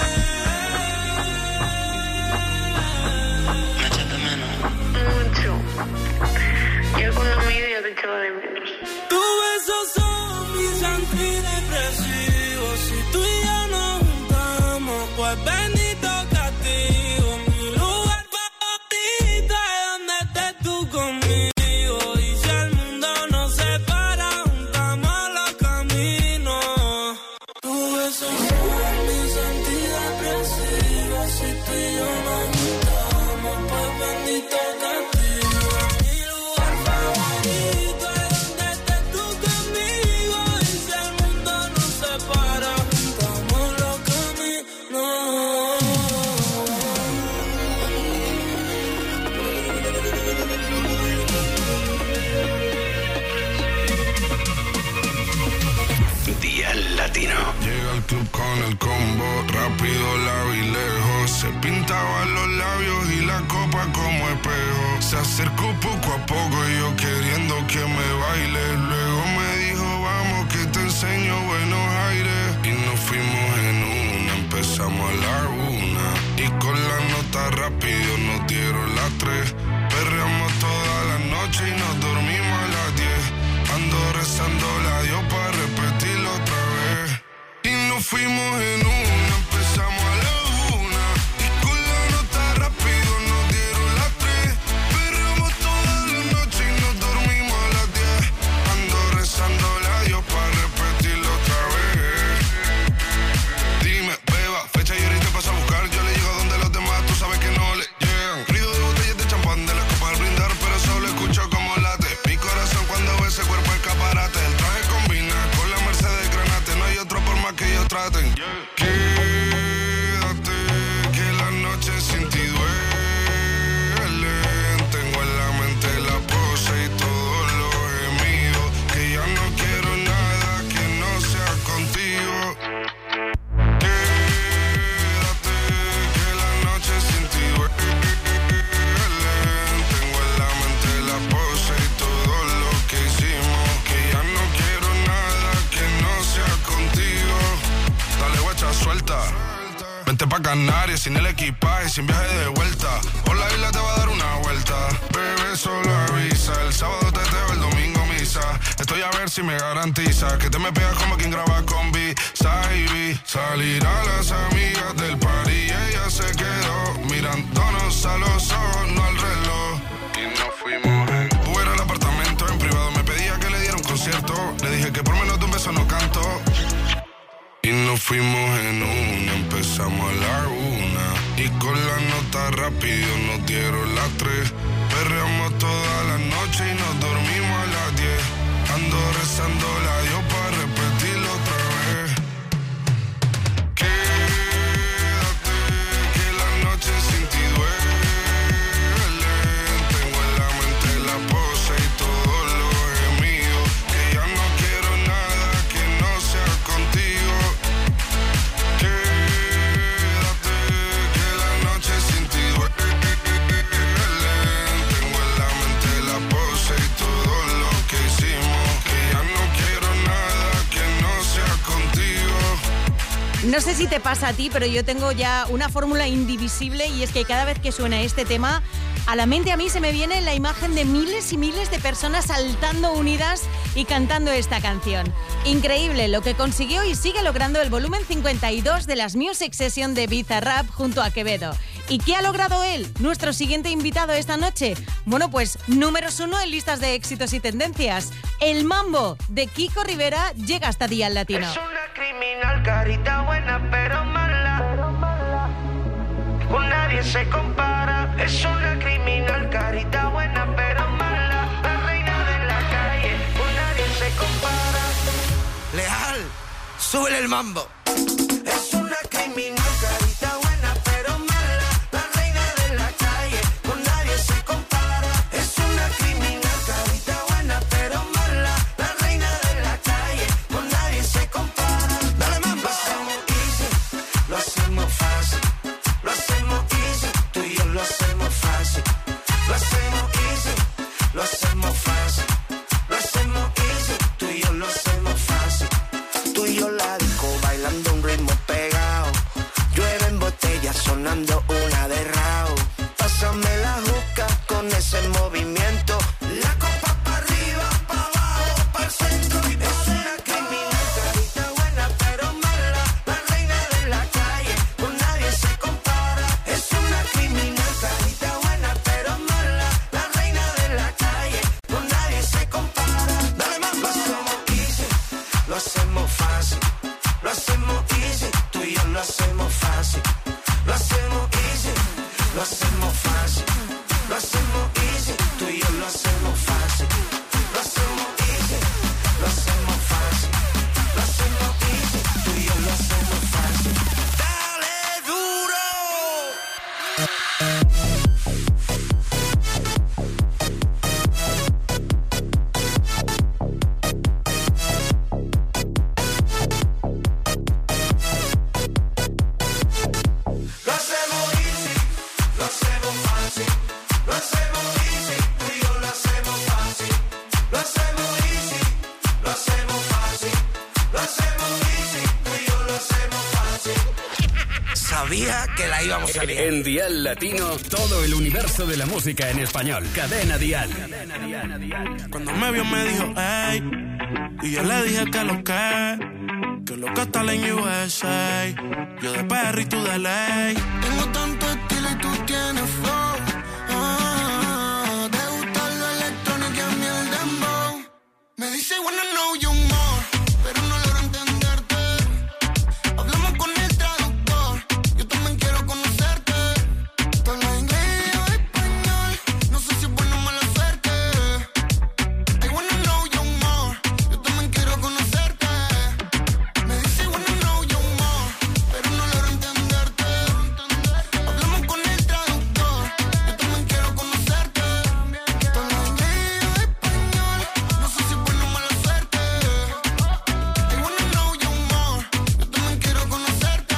¿Me echaste menos? Mucho. Yo con la media te echaba de menos. Tus besos son mis antidepresivos. Si tú y yo nos juntamos, pues bendito castigo. Mi lugar favorito es donde estés tú conmigo. Y si el mundo nos separa, juntamos los caminos. Tus besos son mis antidepresivos. Si tú y yo nos juntamos, pues bendito castigo. Mi lugar favorito es donde estés tú conmigo. Y si el mundo nos separa, juntamos los caminos. Día Latino. Llega al club con el combo, rápido la vi lejos. Se pintaban los labios y la copa como espejo. Se acercó poco a poco y yo queriendo que me baile. Luego me dijo, vamos que te enseño buenos aires. Y nos fuimos en una, empezamos a la 1. Y con la nota rápido nos dieron las 3. Perreamos toda la noche y nos dormimos a las 10. Ando rezando la Dios para repetirlo otra vez. Y nos fuimos en una, empezamos a la 1. Y con la nota rápido nos dieron las 3. Perreamos toda la noche y nos dormimos a las 10. Ando rezando la Dios para repetirlo otra vez. Dime, beba, fecha y ahorita paso a buscar. Yo le llego donde los demás, tú sabes que no le llegan. Ruido de botellas de champán de la copa al brindar, pero solo escucho como late mi corazón cuando ve ese cuerpo escaparate. El traje combina con la Mercedes Granate. No hay otro por más que ellos traten. Quédate, que la noche sin ti duele. Tengo en la mente la pose y todos los gemidos. Que ya no quiero nada que no sea contigo. Quédate, que la noche sin ti duele. Tengo en la mente la pose y todo lo que hicimos. Que ya no quiero nada que no sea contigo. Dale guacha suelta. Vente pa' Canarias sin el equipaje, sin viaje de vuelta. Por la isla te va a dar una vuelta. Bebé, solo avisa. El sábado teteo, el domingo misa. Estoy a ver si me garantiza que te me pegas como quien graba con B-Side. Salir a las amigas del party y ella se quedó mirándonos a los ojos, no al reloj. Y nos fuimos en Uber al apartamento en privado. Me pedía que le diera un concierto. Le dije que por menos de un beso no canto. Y nos fuimos en una, empezamos a la 1. Y con la nota rápido nos dieron las 3. Perreamos toda la noche y nos dormimos a las 10. Ando rezando la Dios para repetirlo otra vez. Quédate, que la noche sin ti duele. Tengo en la mente la pose y todos los gemidos. Que ya no quiero nada que no sea contigo. Quédate, que la noche sin ti duele. Tengo en la mente la pose y todo lo que hicimos. Que ya no quiero nada que no sea contigo. No sé si te pasa a ti, pero yo tengo ya una fórmula indivisible y es que cada vez que suena este tema, a la mente a mí se me viene la imagen de miles y miles de personas saltando unidas y cantando esta canción. Increíble lo que consiguió y sigue logrando el volumen 52 de las Music Session de Bizarrap junto a Quevedo. ¿Y qué ha logrado él? Nuestro siguiente invitado esta noche. Bueno, pues números 1 en listas de éxitos y tendencias. El Mambo de Kiko Rivera llega hasta Día Latino. Es una criminal, carita buena pero mala. Con nadie se compara. Es una criminal, carita buena pero mala. La reina de Súbele el mambo. Es una criminal, carita buena pero mala, la reina de la calle, con nadie se compara. Es una criminal, carita buena pero mala, la reina de la calle, con nadie se compara. Dale mambo. Lo hacemos fácil, lo hacemos easy, tú y yo lo hacemos fácil. Lo hacemos easy, lo hacemos fácil. Lo hacemos easy, tú y yo lo hacemos fácil. Tú y yo la disco bailando un ritmo pegado. Llueven botellas sonando una de rao. Pásame la juca con ese movimiento. La copa pa' arriba, pa' abajo, pa' el centro y pa' es una criminal, carita buena pero mala, la reina de la calle, con nadie se compara. Es una criminal, carita buena pero mala, la reina de la calle, con nadie se compara. Dale más, lo hacemos easy, lo hacemos fácil. Lo hacemos easy, tú y yo lo hacemos fácil. Lo hacemos easy, lo hacemos fácil. Lo hacemos easy, tú y yo lo hacemos fácil. Lo hacemos easy, lo hacemos fácil. Lo hacemos easy, tú y yo lo hacemos fácil. Dale duro. Lo hacemos easy, lo hacemos fácil. Lo hacemos easy, tú y yo lo hacemos fácil. Lo hacemos easy, lo hacemos fácil. Lo hacemos easy, tú y yo lo hacemos fácil. Sabía que la íbamos a liar. En Dial Latino, todo el universo de la música en español. Cadena Dial. Cuando me vio me dijo, ey, y yo le dije que lo que está en USA. Yo de PR y tú de ley. Tengo tanto estilo y tú tienes flow. Te gusta lo electrónico y a mí el dembow. Me dice, wanna know you more, pero no logro entenderte. Hablamos con el traductor, yo también quiero conocerte. Tú hablas inglés y yo español, no sé si es buena o mala suerte. I wanna know you more, yo también quiero conocerte. Me dice, wanna know you more, pero no logro entenderte. Hablamos con el traductor, yo también quiero conocerte. Tú hablas inglés y yo español, no sé si es buena o mala suerte. I wanna know you more, yo también quiero conocerte.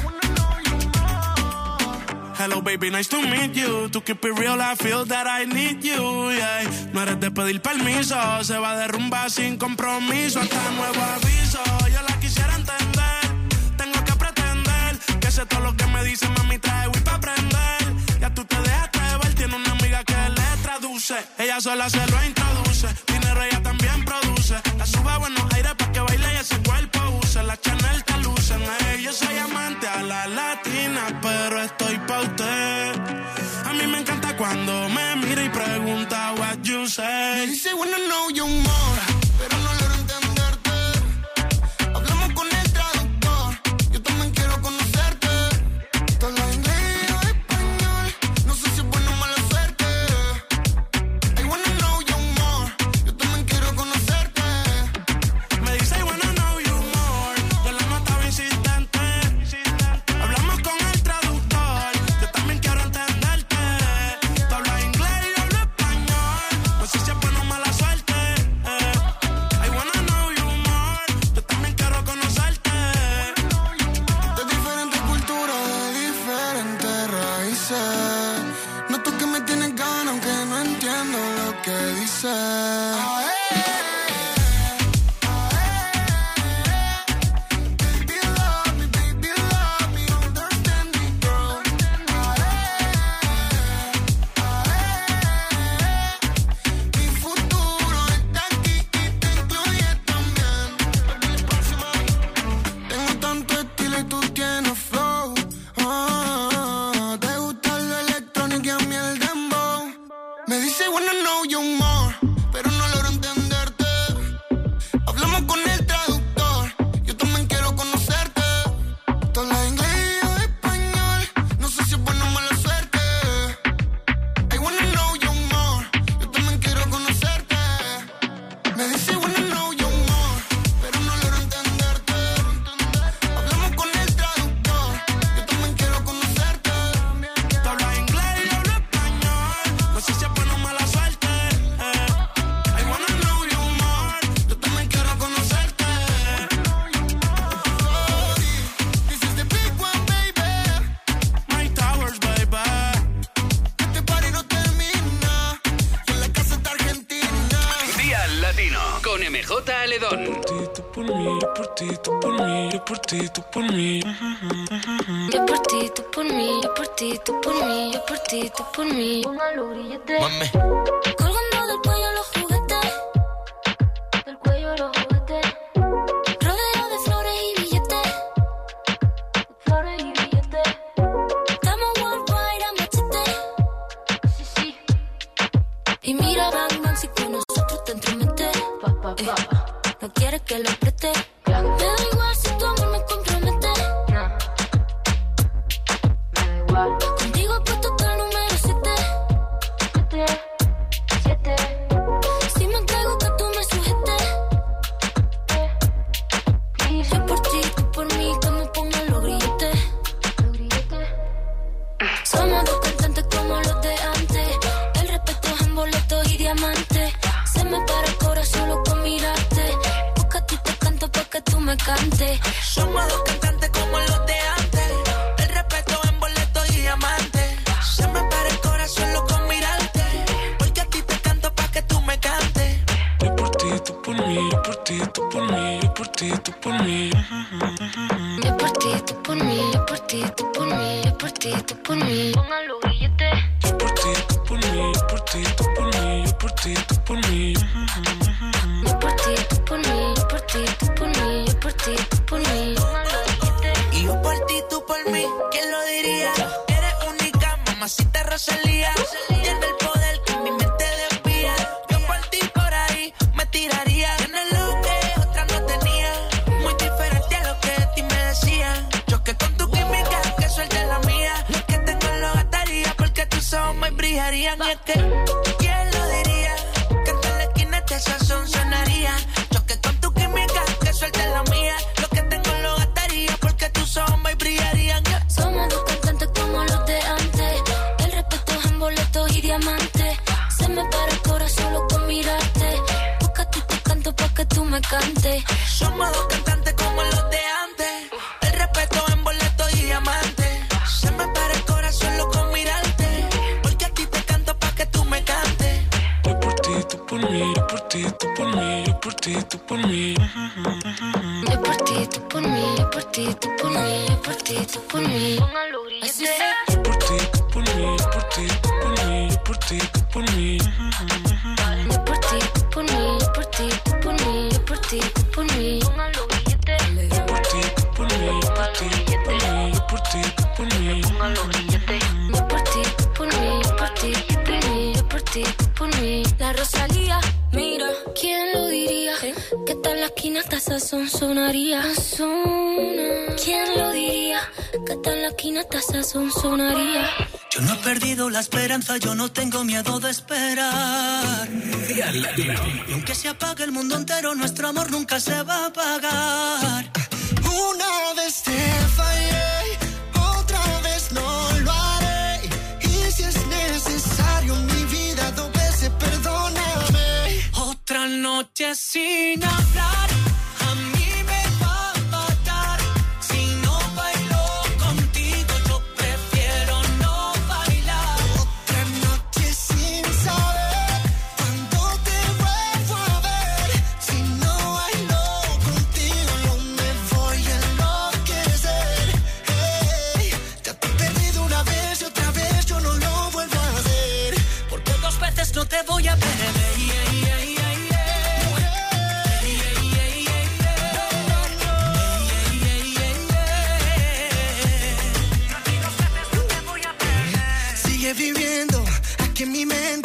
Hello baby, nice to meet you. To keep it real, I feel that I need you, yeah. No eres de pedir permiso, se va a derrumbar sin compromiso. Hasta nuevo aviso, yo la quisiera entender. Tengo que pretender que sé todo lo que me dice, mami, trae Wii pa' aprender. Ya tú te dejaste ver, tiene una amiga que le traduce. Ella sola se lo introduce, dinero ella también produce. La sube a buenos aires pa' que baile y ese cuerpo use. La Chanel te lucen, yo soy amante a la latina, pero estoy pa' usted. A mí me encanta cuando me mira y pregunta what you say. Me dice wanna know you more, pero no logro entenderte. Hablamos con el traductor, yo también quiero conocerte. Tú hablas inglés y yo español, no sé si es buena o mala suerte. I wanna know you more, yo también quiero conocerte. Me dice I wanna know you more, yo la notaba insistente. Hablamos con el traductor, yo también quiero entenderte. Tú hablas inglés y yo hablo español, no sé si es buena o mala suerte. I wanna know you more, yo también quiero conocerte. De diferentes culturas, de diferentes raíces. Noto que me tienes ganas aunque no entiendo lo que dices. Baby, love me, understand me, girl. Mi futuro está aquí y te incluye también. Tengo tanto estilo y tú tienes flow. Te gusta lo electrónico y a mí el dembow. Me dice wanna know you more, pero no logro entender. con MJ Aledón. Tú por mí, yo por ti, tú por mí, yo por ti, tú por mí. Yo por ti, tú por mí, yo por ti, tú por mí, yo por ti, tú por mí. Póngalo grillete. Mami. Colgando del cuello los juguetes, del cuello los juguetes. Rodeo de flores y billetes, flores y billetes. Estamos worldwide a machete, sí, sí. Y mira, bang, bang, si con nosotros te entromete. No quieres que lo preste. Me da igual si tu amor me compromete. Me da igual. Contigo he puesto hasta el número 7. Si me entrego que tú me sujetes. Yo por ti, tú por mí, que me pongan los grilletes. Somos dos cantantes como los de antes. El respeto es en boletos y diamantes. Se me para el corazón solo con mirarte. Porque a ti te canto pa' que tú me cantes. Somos dos cantantes como los de antes. El respeto en boletos y diamantes. Se me para el corazón solo con mirarte. Porque a ti te canto pa' que tú me cantes. Yo por ti, tú por mí, yo por ti, tú por mí, yo por ti, tú por mí. Yo por ti, tú por mí, yo por ti, tú por mí, yo por ti, tú por mí. Póngalo grillete. Yo por ti, tú por mí, yo por ti, tú por mí, yo por ti, tú por mí. Yo por ti, tú por mí, yo por ti, tú por mí, yo por ti, tú por mí. Póngalo grillete. Y yo por ti, tú por mí, ¿quién lo diría? Eres única, mamacita Rosalía. Tiene el poder que mi mente desvía. Yo por ti por ahí me tiraría. Tienes lo que otra no tenía. Muy diferente a lo que de ti me decían. Choque con tu química, que suelte la mía. Lo que tengo lo gastaría porque tus ojos me brillarían. Y es que, ¿quién lo diría? Que en la esquina este sazón sonaría. Choque con tu química, que suelte la mía. Lo que tengo lo gastaría porque tus ojos me brillarían. Somos dos cantantes como los de antes. El respeto es en boletos y diamantes. Se me para el corazón solo con mirarte. Porque a ti te canto pa' que tú me cantes. Somos dos cantantes como los de antes. El respeto en boletos y diamantes. Se me para el corazón solo con mirarte. Porque a ti te canto pa' que tú me cantes. Yo por ti, tú por mí, yo por ti, tú por mí, yo por ti, tú por mí. Yo por ti, tú por mí, yo por ti, tú por mí, yo por ti, tú por mí. Póngalo grillete. Yo por ti, tú por mí, yo por ti, tú por mí, yo por ti, tú por mí. Yo por ti, tú por mí, yo por ti, tú por mí, yo por ti, tú por mí. Póngalo grillete. Yo por ti, tú por mí, yo por ti, tú por mí, yo por ti, tú por mí. Póngalo grillete. Yo por ti, tú por mí, yo por ti, tú por mí, yo por ti, tú por mí. La Rosalía, mira, ¿quién lo diría? Que tal la esquina hasta sazón sonaría. ¿Quién lo diría? Que tal la esquina hasta sazón sonaría. Yo no he perdido la esperanza, yo no tengo miedo de esperar. Y aunque se apague el mundo entero, nuestro amor nunca se va a apagar. Una vez te fallé, otra vez no lo haré. Y si es necesario mi vida, 2 veces perdóname. Otra noche sin hablar, a mí me va a matar. Si no bailo contigo, yo prefiero no bailar. Otra noche sin saber cuándo te vuelvo a ver. Si no bailo contigo, yo me voy a enloquecer. Hey, ya te he perdido una vez y otra vez yo no lo vuelvo a hacer. Porque 2 veces no te voy a perder. Viviendo aquí en mi mente.